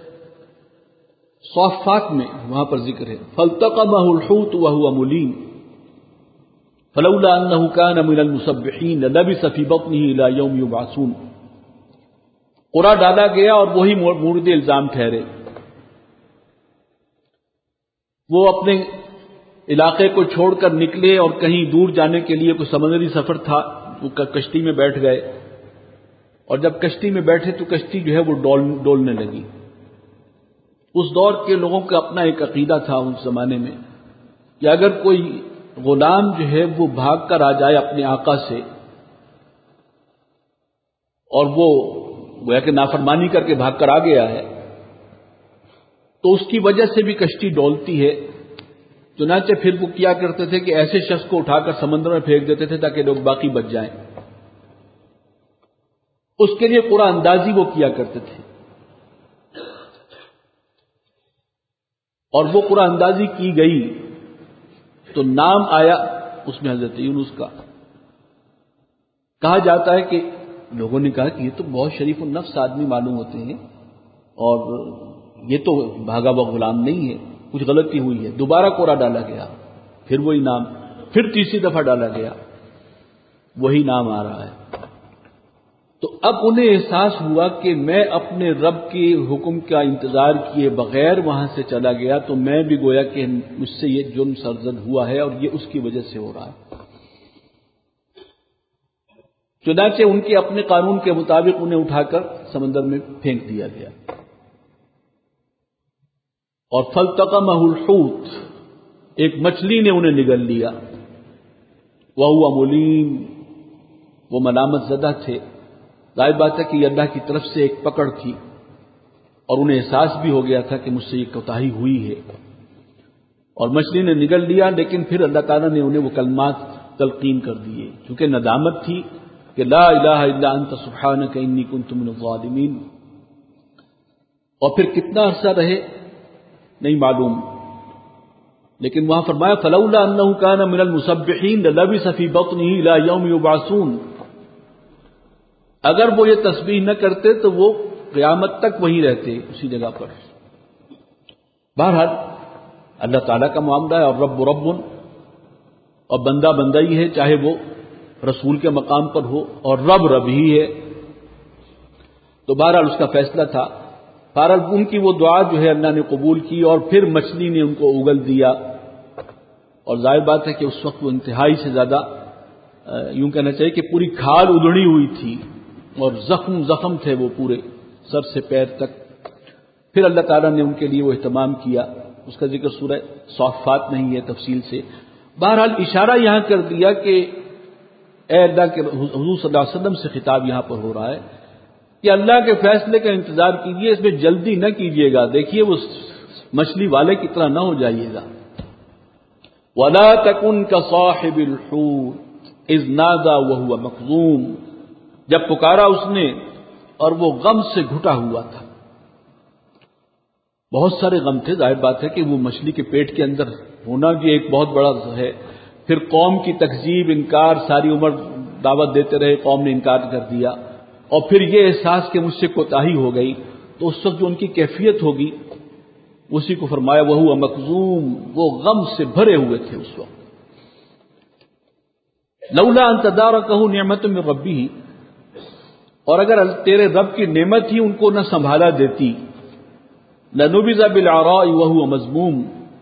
صافات میں وہاں پر ذکر ہے فَالْتَقَمَهُ الْحُوتُ وَهُوَ مُلِيمٌ فَلَوْلَا أَنَّهُ كَانَ مِنَ الْمُسَبِّحِينَ لَبِثَ فِي بَطْنِهِ إِلَى يَوْمِ يُبْعَثُونَ، قرآن ڈالا گیا اور وہی مورد الزام ٹھہرے۔ وہ اپنے علاقے کو چھوڑ کر نکلے اور کہیں دور جانے کے لیے کوئی سمندری سفر تھا، وہ کشتی میں بیٹھ گئے، اور جب کشتی میں بیٹھے تو کشتی جو ہے وہ ڈول ڈولنے لگی۔ اس دور کے لوگوں کا اپنا ایک عقیدہ تھا اس زمانے میں کہ اگر کوئی غلام جو ہے وہ بھاگ کر آ جائے اپنے آقا سے، اور وہ گویا کہ نافرمانی کر کے بھاگ کر آ گیا ہے، تو اس کی وجہ سے بھی کشتی ڈولتی ہے۔ چنانچہ پھر وہ کیا کرتے تھے کہ ایسے شخص کو اٹھا کر سمندر میں پھینک دیتے تھے تاکہ لوگ باقی بچ جائیں۔ اس کے لیے قرآن اندازی وہ کیا کرتے تھے، اور وہ قرآن اندازی کی گئی تو نام آیا اس میں حضرت یونس کا۔ کہا جاتا ہے کہ لوگوں نے کہا کہ یہ تو بہت شریف النفس آدمی معلوم ہوتے ہیں اور یہ تو بھاگا ہوا غلام نہیں ہے، کچھ غلطی ہوئی ہے۔ دوبارہ کوڑا ڈالا گیا، پھر وہی نام، پھر تیسری دفعہ ڈالا گیا، وہی نام آ رہا ہے۔ تو اب انہیں احساس ہوا کہ میں اپنے رب کے حکم کا انتظار کیے بغیر وہاں سے چلا گیا تو میں بھی گویا کہ مجھ سے یہ جرم سرزد ہوا ہے اور یہ اس کی وجہ سے ہو رہا ہے۔ چنانچہ ان کے اپنے قانون کے مطابق انہیں اٹھا کر سمندر میں پھینک دیا گیا، اور فَالْتَقَمَهُ الْحُوتُ، ایک مچھلی نے انہیں نگل لیا، وَهُوَ مُلِيمٌ، وہ ملامت زدہ تھے۔ ظاہر بات ہے کہ یہ اللہ کی طرف سے ایک پکڑ تھی اور انہیں احساس بھی ہو گیا تھا کہ مجھ سے یہ کوتاہی ہوئی ہے، اور مچھلی نے نگل لیا، لیکن پھر اللہ تعالیٰ نے انہیں وہ کلمات تلقین کر دیے، چونکہ ندامت تھی کہ لا الہ الا انت سبحانک انی کنت من الظالمین۔ اور پھر کتنا عرصہ رہے نہیں معلوم، لیکن وہاں فرمایا فلولا انہ کان من المسبحین للبث فی بطنہ الی یوم یبعثون، اگر وہ یہ تسبیح نہ کرتے تو وہ قیامت تک وہیں رہتے اسی جگہ پر۔ بہرحال اللہ تعالیٰ کا معاملہ ہے، اور رب رب، اور بندہ بندہ ہی ہے، چاہے وہ رسول کے مقام پر ہو، اور رب رب ہی ہے۔ تو بہرحال اس کا فیصلہ تھا۔ بہرحال ان کی وہ دعا جو ہے اللہ نے قبول کی، اور پھر مچھلی نے ان کو اگل دیا، اور ظاہر بات ہے کہ اس وقت وہ انتہائی سے زیادہ یوں کہنا چاہیے کہ پوری کھال ادھڑی ہوئی تھی اور زخم زخم تھے وہ پورے سر سے پیر تک۔ پھر اللہ تعالیٰ نے ان کے لیے وہ اہتمام کیا، اس کا ذکر سورہ صافات نہیں ہے تفصیل سے۔ بہرحال اشارہ یہاں کر دیا کہ اے اللہ کے حضور صلی اللہ علیہ وسلم سے خطاب یہاں پر ہو رہا ہے کہ اللہ کے فیصلے کا انتظار کیجیے، اس میں جلدی نہ کیجیے گا۔ دیکھیے وہ مچھلی والے کی طرح نہ ہو جائیے گا۔ وَلَا تَكُنْ كَصَاحِبِ الْحُوتِ اِذْ نَادَى وَهُوَ مَكْظُومٌ، جب پکارا اس نے اور وہ غم سے گھٹا ہوا تھا۔ بہت سارے غم تھے، ظاہر بات ہے کہ وہ مچھلی کے پیٹ کے اندر ہونا بھی ایک بہت بڑا ہے، پھر قوم کی تکذیب، انکار، ساری عمر دعوت دیتے رہے، قوم نے انکار کر دیا، اور پھر یہ احساس کہ مجھ سے کوتاہی ہو گئی، تو اس وقت جو ان کی کیفیت ہوگی اسی کو فرمایا وَهُوَ مَكْظُومٌ، وہ غم سے بھرے ہوئے تھے اس وقت۔ لولا ان تدارکہ نعمت من ربہ، اور اگر تیرے رب کی نعمت ہی ان کو نہ سنبھالا دیتی، لنبذ بالعراء وهو مذموم،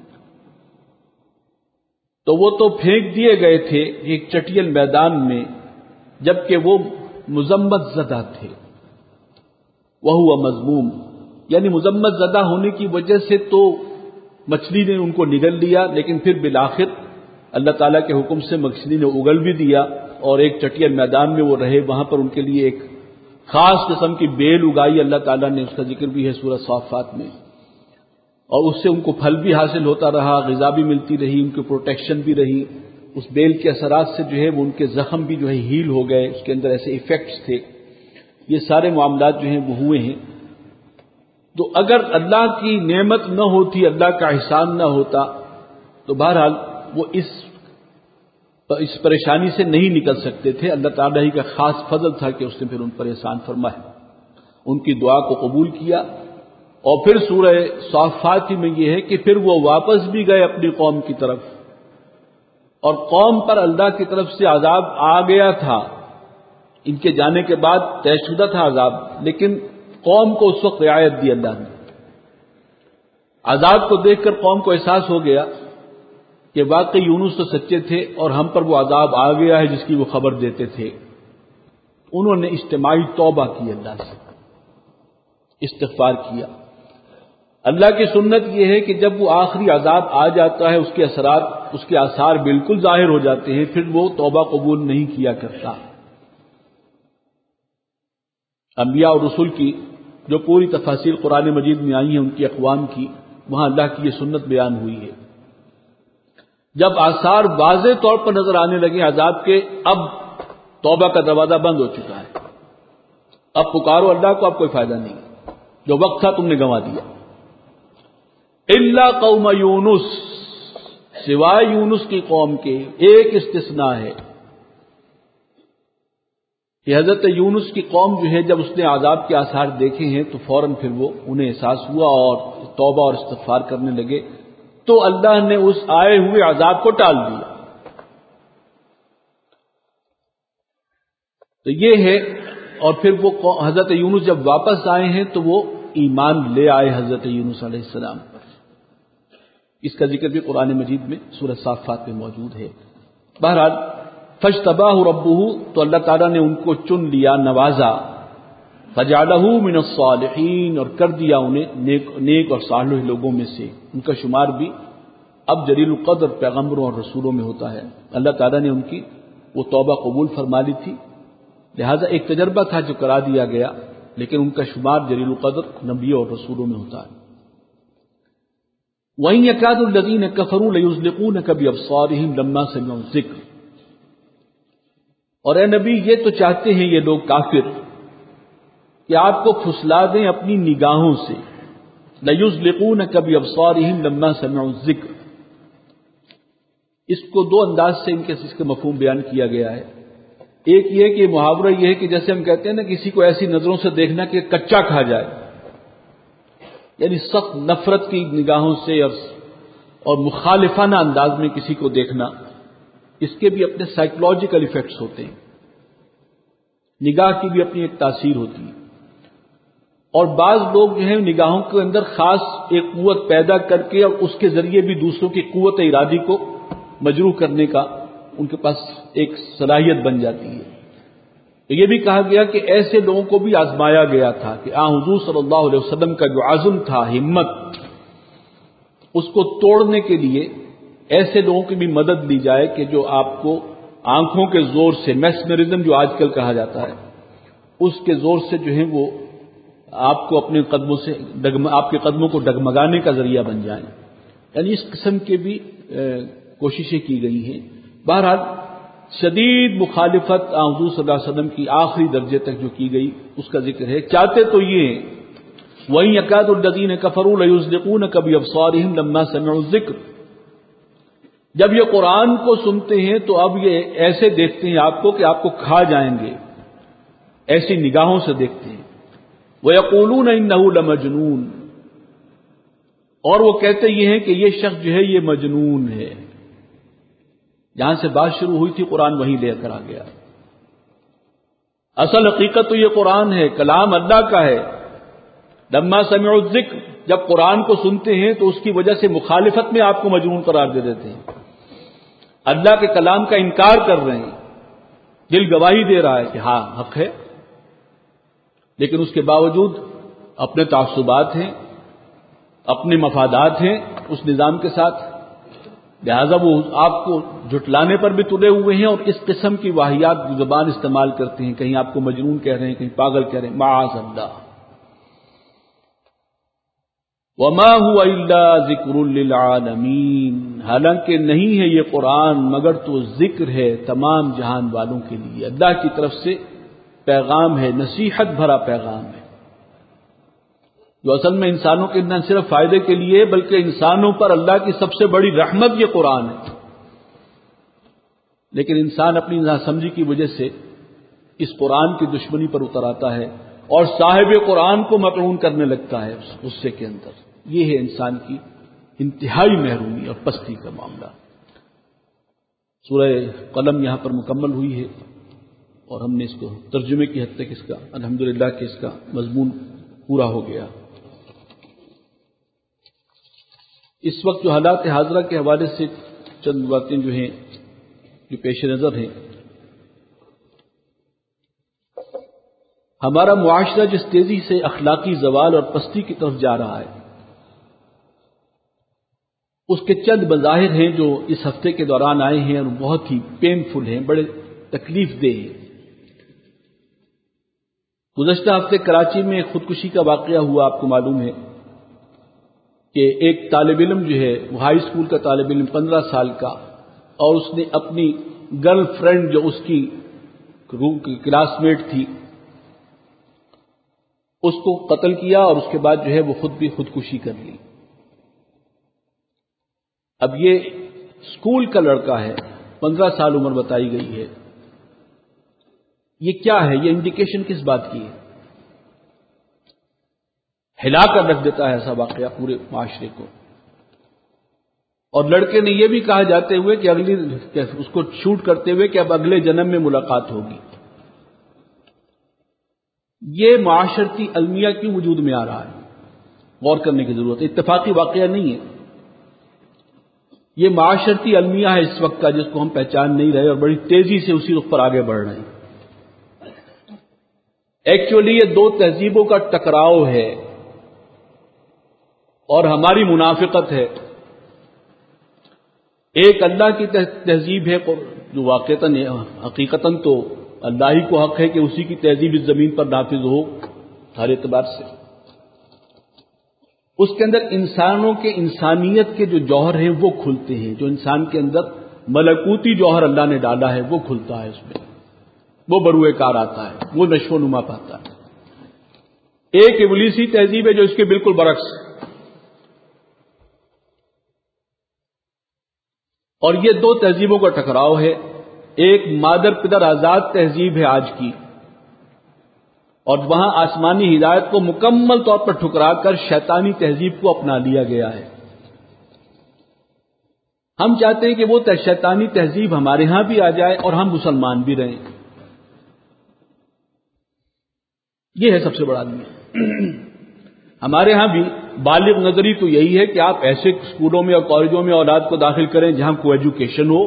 تو وہ تو پھینک دیے گئے تھے ایک چٹیل میدان میں جبکہ وہ مذمت زدہ تھے۔ وهو مذموم، یعنی مذمت زدہ ہونے کی وجہ سے تو مچھلی نے ان کو نگل لیا، لیکن پھر بالآخر اللہ تعالیٰ کے حکم سے مچھلی نے اگل بھی دیا، اور ایک چٹیل میدان میں وہ رہے، وہاں پر ان کے لیے ایک خاص قسم کی بیل اگائی اللہ تعالیٰ نے، اس کا ذکر بھی ہے سورہ صافات میں، اور اس سے ان کو پھل بھی حاصل ہوتا رہا، غذا بھی ملتی رہی، ان کی پروٹیکشن بھی رہی۔ اس بیل کے اثرات سے جو ہے وہ ان کے زخم بھی جو ہے ہیل ہو گئے، اس کے اندر ایسے ایفیکٹس تھے۔ یہ سارے معاملات جو ہیں وہ ہوئے ہیں۔ تو اگر اللہ کی نعمت نہ ہوتی، اللہ کا احسان نہ ہوتا، تو بہرحال وہ اس اس پریشانی سے نہیں نکل سکتے تھے۔ اللہ تعالیٰ ہی کا خاص فضل تھا کہ اس نے پھر ان پر احسان فرمایا، ان کی دعا کو قبول کیا۔ اور پھر سورہ صافات میں یہ ہے کہ پھر وہ واپس بھی گئے اپنی قوم کی طرف، اور قوم پر اللہ کی طرف سے عذاب آ گیا تھا، ان کے جانے کے بعد طے شدہ تھا عذاب، لیکن قوم کو اس وقت رعایت دی اللہ نے۔ عذاب کو دیکھ کر قوم کو احساس ہو گیا کہ واقعی یونس تو سچے تھے اور ہم پر وہ عذاب آ گیا ہے جس کی وہ خبر دیتے تھے۔ انہوں نے اجتماعی توبہ کی، اللہ سے استغفار کیا۔ اللہ کی سنت یہ ہے کہ جب وہ آخری عذاب آ جاتا ہے، اس کے اثرات، اس کے آثار بالکل ظاہر ہو جاتے ہیں، پھر وہ توبہ قبول نہیں کیا کرتا۔ انبیاء اور رسول کی جو پوری تفاصیل قرآن مجید میں آئی ہیں ان کی اقوام کی، وہاں اللہ کی یہ سنت بیان ہوئی ہے۔ جب آثار واضح طور پر نظر آنے لگے عذاب کے، اب توبہ کا دروازہ بند ہو چکا ہے، اب پکارو اللہ کو، اب کوئی فائدہ نہیں، جو وقت تھا تم نے گنوا دیا۔ الا قوم یونس، سوائے یونس کی قوم کے ایک استثناء ہے کہ حضرت یونس کی قوم جو ہے جب اس نے عذاب کے آثار دیکھے ہیں تو فوراً پھر وہ انہیں احساس ہوا اور توبہ اور استغفار کرنے لگے، تو اللہ نے اس آئے ہوئے عذاب کو ٹال دیا۔ تو یہ ہے، اور پھر وہ حضرت یونس جب واپس آئے ہیں تو وہ ایمان لے آئے حضرت یونس علیہ السلام پر۔ اس کا ذکر بھی قرآن مجید میں سورہ صافات میں موجود ہے۔ بہرحال فاجتباہ ربہ، تو اللہ تعالیٰ نے ان کو چن لیا، نوازا، فجعلہ من الصالحین، اور کر دیا انہیں نیک نیک اور صالح لوگوں میں سے۔ ان کا شمار بھی اب جلیل القدر پیغمبروں اور رسولوں میں ہوتا ہے۔ اللہ تعالیٰ نے ان کی وہ توبہ قبول فرما لی تھی، لہذا ایک تجربہ تھا جو کرا دیا گیا، لیکن ان کا شمار جلیل القدر نبیوں اور رسولوں میں ہوتا ہے۔ وَإِن يَكَادُ الَّذِينَ كَفَرُوا لَيُزْلِقُونَكَ بِأَبْصَارِهِمْ لَمَّا سَمِعُوا الذِّكْرَ، اور اے نبی یہ تو چاہتے ہیں یہ لوگ کافر کہ آپ کو پھسلا دیں اپنی نگاہوں سے، لَيُزْلِقُونَكَ بِأَبْصَارِهِمْ لَمَّا سَمِعُوا الذِّكْرَ، اس کو دو انداز سے ان کے اس کا مفہوم بیان کیا گیا ہے۔ ایک یہ کہ محاورہ یہ ہے کہ جیسے ہم کہتے ہیں نا کسی کو ایسی نظروں سے دیکھنا کہ کچا کھا جائے، یعنی سخت نفرت کی نگاہوں سے اور مخالفانہ انداز میں کسی کو دیکھنا، اس کے بھی اپنے سائیکولوجیکل ایفیکٹس ہوتے ہیں، نگاہ کی بھی اپنی ایک تاثیر ہوتی ہے، اور بعض لوگ جو ہیں نگاہوں کے اندر خاص ایک قوت پیدا کر کے اور اس کے ذریعے بھی دوسروں کی قوت ارادی کو مجروح کرنے کا ان کے پاس ایک صلاحیت بن جاتی ہے۔ تو یہ بھی کہا گیا کہ ایسے لوگوں کو بھی آزمایا گیا تھا کہ آن حضور صلی اللہ علیہ وسلم کا جو عزم تھا، ہمت، اس کو توڑنے کے لیے ایسے لوگوں کی بھی مدد لی جائے کہ جو آپ کو آنکھوں کے زور سے، میسمرزم جو آج کل کہا جاتا ہے، اس کے زور سے جو ہے وہ آپ کو اپنے قدموں سے آپ کے قدموں کو ڈگمگانے کا ذریعہ بن جائیں، یعنی اس قسم کے بھی کوششیں کی گئی ہیں۔ بہرحال شدید مخالفت حضور صلی اللہ علیہ وسلم کی آخری درجے تک جو کی گئی اس کا ذکر ہے۔ چاہتے تو یہ ہیں وَإِن يَكَادُ الَّذِينَ كَفَرُوا لَيُزْلِقُونَكَ بِأَبْصَارِهِمْ لَمَّا سَمِعُوا الذِّكْرَ، جب یہ قرآن کو سنتے ہیں تو اب یہ ایسے دیکھتے ہیں آپ کو کہ آپ کو کھا جائیں گے، ایسی نگاہوں سے دیکھتے ہیں۔ وَيَقُولُونَ إِنَّهُ لَمَجْنُونَ، اور وہ کہتے یہ ہیں کہ یہ شخص جو ہے یہ مجنون ہے۔ جہاں سے بات شروع ہوئی تھی قرآن وہیں لے کر آ گیا۔ اصل حقیقت تو یہ قرآن ہے، کلام اللہ کا ہے۔ لما سمعوا الذکر، جب قرآن کو سنتے ہیں تو اس کی وجہ سے مخالفت میں آپ کو مجنون قرار دے دیتے ہیں، اللہ کے کلام کا انکار کر رہے ہیں، دل گواہی دے رہا ہے کہ ہاں حق ہے، لیکن اس کے باوجود اپنے تعصبات ہیں، اپنے مفادات ہیں اس نظام کے ساتھ، لہذا وہ آپ کو جھٹلانے پر بھی تلے ہوئے ہیں اور اس قسم کی واہیات زبان استعمال کرتے ہیں، کہیں آپ کو مجنون کہہ رہے ہیں، کہیں پاگل کہہ رہے ہیں، معاذ اللہ۔ وما هو الا ذکر للعالمین، حالانکہ نہیں ہے یہ قرآن مگر تو ذکر ہے تمام جہان والوں کے لیے، اللہ کی طرف سے پیغام ہے، نصیحت بھرا پیغام ہے، جو اصل میں انسانوں کے نہ صرف فائدے کے لیے بلکہ انسانوں پر اللہ کی سب سے بڑی رحمت یہ قرآن ہے۔ لیکن انسان اپنی ناسمجھی کی وجہ سے اس قرآن کی دشمنی پر اتر آتا ہے اور صاحب قرآن کو مطعون کرنے لگتا ہے اس غصے کے اندر۔ یہ ہے انسان کی انتہائی محرومی اور پستی کا معاملہ۔ سورہ قلم یہاں پر مکمل ہوئی ہے اور ہم نے اس کو ترجمے کی حد تک اس کا الحمدللہ کہ اس کا مضمون پورا ہو گیا۔ اس وقت جو حالات حاضرہ کے حوالے سے چند باتیں جو ہیں جو پیش نظر ہیں، ہمارا معاشرہ جس تیزی سے اخلاقی زوال اور پستی کی طرف جا رہا ہے، اس کے چند مظاہر ہیں جو اس ہفتے کے دوران آئے ہیں اور بہت ہی پینفل ہیں، بڑے تکلیف دہ ہیں۔ گزشتہ ہفتے کراچی میں ایک خودکشی کا واقعہ ہوا، آپ کو معلوم ہے کہ ایک طالب علم جو ہے وہ ہائی اسکول کا طالب علم پندرہ سال کا، اور اس نے اپنی گرل فرینڈ جو اس کی کلاس میٹ تھی اس کو قتل کیا اور اس کے بعد جو ہے وہ خود بھی خودکشی کر لی۔ اب یہ اسکول کا لڑکا ہے، پندرہ سال عمر بتائی گئی ہے، یہ کیا ہے؟ یہ انڈیکیشن کس بات کی ہے؟ ہلا کر رکھ دیتا ہے ایسا واقعہ پورے معاشرے کو۔ اور لڑکے نے یہ بھی کہا جاتے ہوئے کہ اگلی اس کو شوٹ کرتے ہوئے کہ اب اگلے جنم میں ملاقات ہوگی۔ یہ معاشرتی المیہ کیوں وجود میں آ رہا ہے؟ غور کرنے کی ضرورت ہے، اتفاقی واقعہ نہیں ہے، یہ معاشرتی المیہ ہے اس وقت کا، جس کو ہم پہچان نہیں رہے اور بڑی تیزی سے اسی رخ پر آگے بڑھ رہے ہیں۔ ایکچولی یہ دو تہذیبوں کا ٹکراؤ ہے اور ہماری منافقت ہے۔ ایک اللہ کی تہذیب ہے جو واقعتاً حقیقتاً تو اللہ ہی کو حق ہے کہ اسی کی تہذیب اس زمین پر نافذ ہو ہر اعتبار سے۔ اس کے اندر انسانوں کے انسانیت کے جو جوہر ہیں وہ کھلتے ہیں، جو انسان کے اندر ملکوتی جوہر اللہ نے ڈالا ہے وہ کھلتا ہے، اس میں وہ بروئے کار آتا ہے، وہ نشو و نما پاتا ہے۔ ایک ابلیسی تہذیب ہے جو اس کے بالکل برعکس، اور یہ دو تہذیبوں کا ٹکراؤ ہے۔ ایک مادر پدر آزاد تہذیب ہے آج کی، اور وہاں آسمانی ہدایت کو مکمل طور پر ٹھکرا کر شیطانی تہذیب کو اپنا لیا گیا ہے۔ ہم چاہتے ہیں کہ وہ شیطانی تہذیب ہمارے ہاں بھی آ جائے اور ہم مسلمان بھی رہیں۔ یہ ہے سب سے بڑا المیہ۔ ہمارے ہاں بھی بالغ نظری تو یہی ہے کہ آپ ایسے اسکولوں میں اور کالجوں میں اولاد کو داخل کریں جہاں کو ایجوکیشن ہو،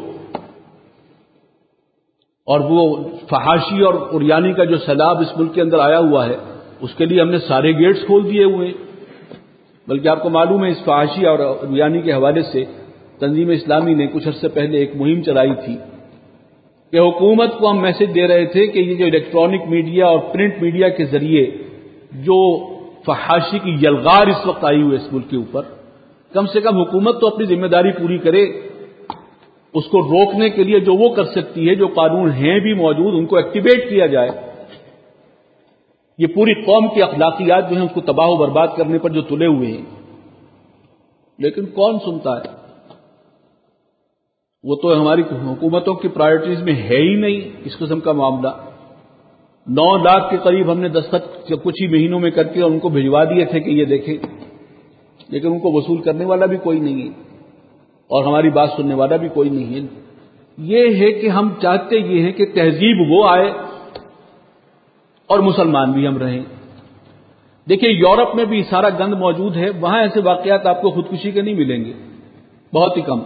اور وہ فحاشی اور عریانی کا جو سیلاب اس ملک کے اندر آیا ہوا ہے اس کے لیے ہم نے سارے گیٹس کھول دیے ہوئے ہیں۔ بلکہ آپ کو معلوم ہے اس فحاشی اور عریانی کے حوالے سے تنظیم اسلامی نے کچھ عرصے پہلے ایک مہم چلائی تھی کہ حکومت کو ہم میسج دے رہے تھے کہ یہ جو الیکٹرانک میڈیا اور پرنٹ میڈیا کے ذریعے جو فحاشی کی یلغار اس وقت آئی ہوئی اس ملک کے اوپر، کم سے کم حکومت تو اپنی ذمہ داری پوری کرے، اس کو روکنے کے لیے جو وہ کر سکتی ہے، جو قانون ہیں بھی موجود ان کو ایکٹیویٹ کیا جائے۔ یہ پوری قوم کی اخلاقیات جو ہیں اس کو تباہ و برباد کرنے پر جو تلے ہوئے ہیں، لیکن کون سنتا ہے؟ وہ تو ہماری حکومتوں کی پرائرٹیز میں ہے ہی نہیں اس قسم کا معاملہ۔ نو لاکھ کے قریب ہم نے دستخط کچھ ہی مہینوں میں کر کے ان کو بھجوا دیے تھے کہ یہ دیکھیں، لیکن ان کو وصول کرنے والا بھی کوئی نہیں ہے اور ہماری بات سننے والا بھی کوئی نہیں ہے۔ یہ ہے کہ ہم چاہتے یہ ہے کہ تہذیب وہ آئے اور مسلمان بھی ہم رہیں۔ دیکھیے یورپ میں بھی سارا گند موجود ہے، وہاں ایسے واقعات آپ کو خودکشی کے نہیں ملیں گے، بہت ہی کم،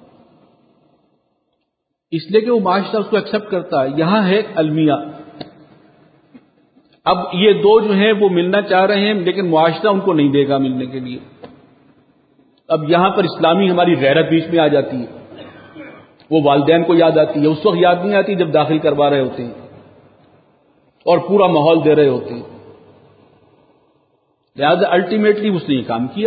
اس لیے کہ وہ معاشرہ اس کو ایکسپٹ کرتا ہے۔ یہاں ہے المیہ۔ اب یہ دو جو ہیں وہ ملنا چاہ رہے ہیں لیکن معاشرہ ان کو نہیں دے گا ملنے کے لیے۔ اب یہاں پر اسلامی ہماری غیرت بیچ میں آ جاتی ہے، وہ والدین کو یاد آتی ہے، اس وقت یاد نہیں آتی جب داخل کروا رہے ہوتے ہیں اور پورا ماحول دے رہے ہوتے ہیں، لہذا الٹیمیٹلی اس نے یہ کام کیا۔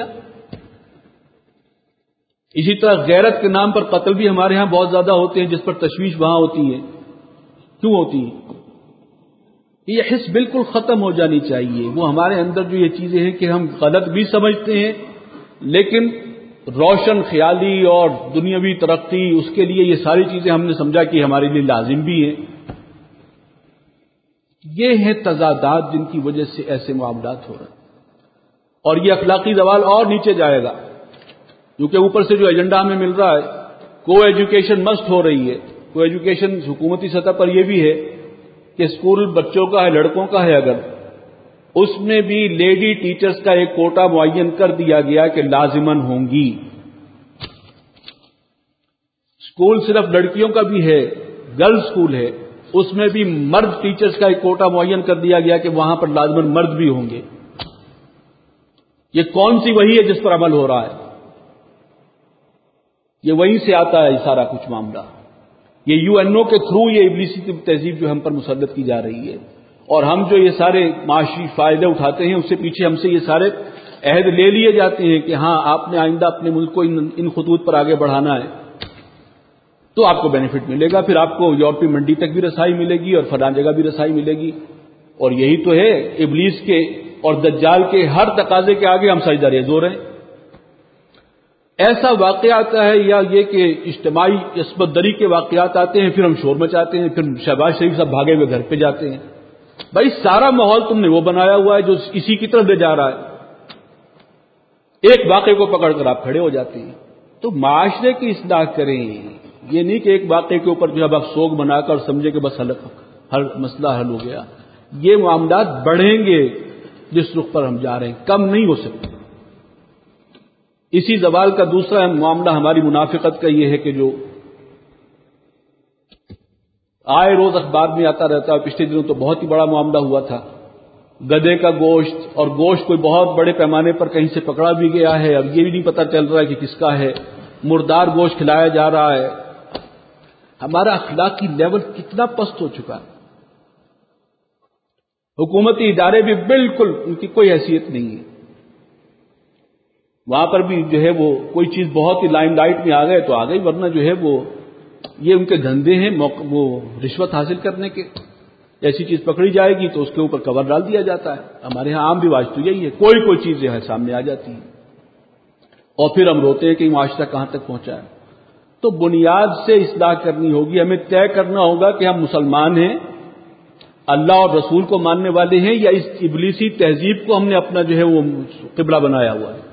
اسی طرح غیرت کے نام پر قتل بھی ہمارے ہاں بہت زیادہ ہوتے ہیں، جس پر تشویش وہاں ہوتی ہے۔ کیوں ہوتی ہے؟ یہ حس بالکل ختم ہو جانی چاہیے۔ وہ ہمارے اندر جو یہ چیزیں ہیں کہ ہم غلط بھی سمجھتے ہیں لیکن روشن خیالی اور دنیاوی ترقی، اس کے لیے یہ ساری چیزیں ہم نے سمجھا کہ ہمارے لیے لازم بھی ہیں۔ یہ ہیں تضادات جن کی وجہ سے ایسے معاملات ہو رہے ہیں، اور یہ اخلاقی زوال اور نیچے جائے گا کیونکہ اوپر سے جو ایجنڈا ہمیں مل رہا ہے، کو ایجوکیشن مست ہو رہی ہے۔ کو ایجوکیشن حکومتی سطح پر یہ بھی ہے کہ اسکول بچوں کا ہے، لڑکوں کا ہے، اگر اس میں بھی لیڈی ٹیچرز کا ایک کوٹا معین کر دیا گیا کہ لازماً ہوں گی۔ اسکول صرف لڑکیوں کا بھی ہے، گرلز اسکول ہے، اس میں بھی مرد ٹیچرز کا ایک کوٹا معین کر دیا گیا کہ وہاں پر لازماً مرد بھی ہوں گے۔ یہ کون سی وحی ہے جس پر عمل ہو رہا ہے؟ یہ وہیں سے آتا ہے یہ سارا کچھ معاملہ۔ یہ یو این او کے تھرو یہ ابلیسی تہذیب جو ہم پر مسلط کی جا رہی ہے، اور ہم جو یہ سارے معاشی فائدے اٹھاتے ہیں اس سے پیچھے ہم سے یہ سارے عہد لے لیے جاتے ہیں کہ ہاں آپ نے آئندہ اپنے ملک کو ان, ان خطوط پر آگے بڑھانا ہے تو آپ کو بینیفٹ ملے گا، پھر آپ کو یورپی منڈی تک بھی رسائی ملے گی اور فلاں جگہ بھی رسائی ملے گی۔ اور یہی تو ہے ابلیس کے اور دجال کے ہر تقاضے کے آگے ہم سجدہ ریز ہو رہے ہیں. ایسا واقعہ آتا ہے یا یہ کہ اجتماعی عصمت دری کے واقعات آتے ہیں، پھر ہم شور مچاتے ہیں، پھر شہباز شریف صاحب بھاگے ہوئے گھر پہ جاتے ہیں. بھائی سارا ماحول تم نے وہ بنایا ہوا ہے جو اسی کی طرف لے جا رہا ہے. ایک واقعے کو پکڑ کر آپ کھڑے ہو جاتے ہیں. تو معاشرے کی اصلاح کریں، یہ نہیں کہ ایک واقعے کے اوپر جو ہے آپ سوگ بنا کر سمجھے کہ بس حل ہر مسئلہ حل ہو گیا. یہ معاملات بڑھیں گے جس رخ پر ہم جا رہے ہیں، کم نہیں ہو سکتے. اسی زوال کا دوسرا معاملہ ہماری منافقت کا یہ ہے کہ جو آئے روز اخبار میں آتا رہتا ہے. پچھلے دنوں تو بہت ہی بڑا معاملہ ہوا تھا، گدھے کا گوشت، اور گوشت کوئی بہت بڑے پیمانے پر کہیں سے پکڑا بھی گیا ہے. اب یہ بھی نہیں پتہ چل رہا ہے کہ کس کا ہے. مردار گوشت کھلایا جا رہا ہے. ہمارا اخلاقی لیول کتنا پست ہو چکا ہے. حکومتی ادارے بھی بالکل ان کی کوئی حیثیت نہیں ہے. وہاں پر بھی جو ہے وہ کوئی چیز بہت ہی لائم لائٹ میں آ گئے تو آ گئی، ورنہ جو ہے وہ یہ ان کے دھندے ہیں وہ رشوت حاصل کرنے کے. ایسی چیز پکڑی جائے گی تو اس کے اوپر کور ڈال دیا جاتا ہے. ہمارے ہاں عام رواج تو یہی ہے، کوئی کوئی چیز جو ہے سامنے آ جاتی ہے اور پھر ہم روتے ہیں کہ معاشرہ کہاں تک پہنچا ہے. تو بنیاد سے اصلاح کرنی ہوگی. ہمیں طے کرنا ہوگا کہ ہم مسلمان ہیں، اللہ اور رسول کو ماننے والے ہیں، یا اس ابلیسی تہذیب کو ہم نے اپنا جو ہے وہ قبلہ بنایا ہوا ہے.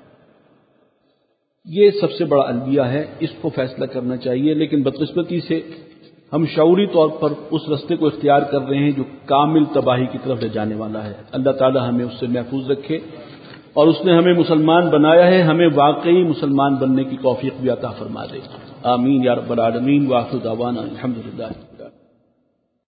یہ سب سے بڑا المیہ ہے، اس کو فیصلہ کرنا چاہیے. لیکن بدقسمتی سے ہم شعوری طور پر اس رستے کو اختیار کر رہے ہیں جو کامل تباہی کی طرف لے جانے والا ہے. اللہ تعالی ہمیں اس سے محفوظ رکھے، اور اس نے ہمیں مسلمان بنایا ہے، ہمیں واقعی مسلمان بننے کی توفیق بھی عطا فرما دے. آمین یا رب العالمین. وآخر دعوانا الحمدللہ.